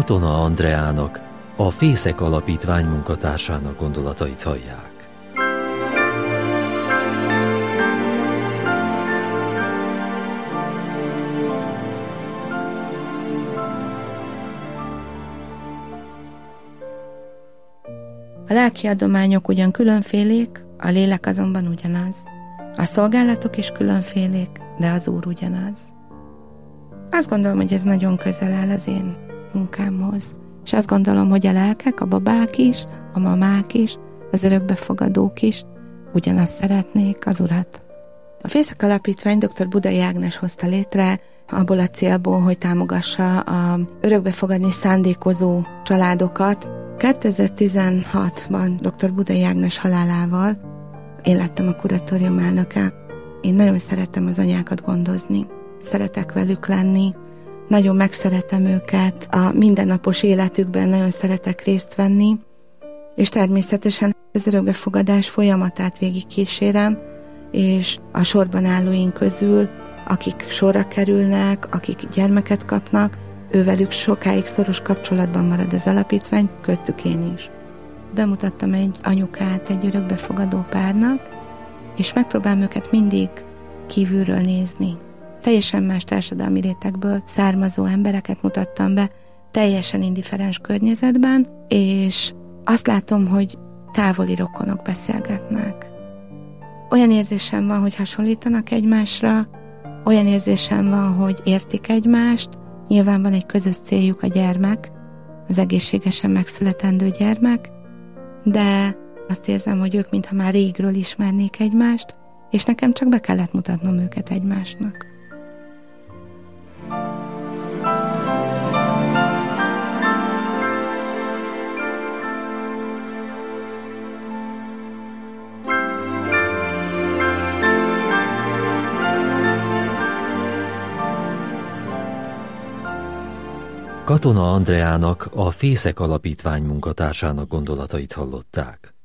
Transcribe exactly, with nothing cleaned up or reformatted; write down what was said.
Katona Andreának, a Fészek Alapítvány munkatársának gondolatait hallják. A lelki adományok ugyan különfélék, a lélek azonban ugyanaz. A szolgálatok is különfélék, de az Úr ugyanaz. Azt gondolom, hogy ez nagyon közel áll az én munkámhoz. És azt gondolom, hogy a lelkek, a babák is, a mamák is, az örökbefogadók is ugyanazt szeretnék, az Urat. A Fészek Alapítvány dr. Budai Ágnes hozta létre abból a célból, hogy támogassa a örökbefogadni szándékozó családokat. kétezer-tizenhatban dr. Budai Ágnes halálával én lettem a kuratórium elnöke. Én nagyon szeretem az anyákat gondozni, szeretek velük lenni, nagyon megszeretem őket, a mindennapos életükben nagyon szeretek részt venni, és természetesen az örökbefogadás folyamatát végig kísérem, és a sorban állóink közül, akik sorra kerülnek, akik gyermeket kapnak, ővelük sokáig szoros kapcsolatban marad az alapítvány, köztük én is. Bemutattam egy anyukát egy örökbefogadó párnak, és megpróbálom őket mindig kívülről nézni. Teljesen más társadalmi rétegből származó embereket mutattam be, teljesen indiferens környezetben, és azt látom, hogy távoli rokonok beszélgetnek. Olyan érzésem van, hogy hasonlítanak egymásra, olyan érzésem van, hogy értik egymást, nyilván van egy közös céljuk, a gyermek, az egészségesen megszületendő gyermek, de azt érzem, hogy ők mintha már régről ismernék egymást, és nekem csak be kellett mutatnom őket egymásnak. Katona Andreának, a Fészek Alapítvány munkatársának gondolatait hallották.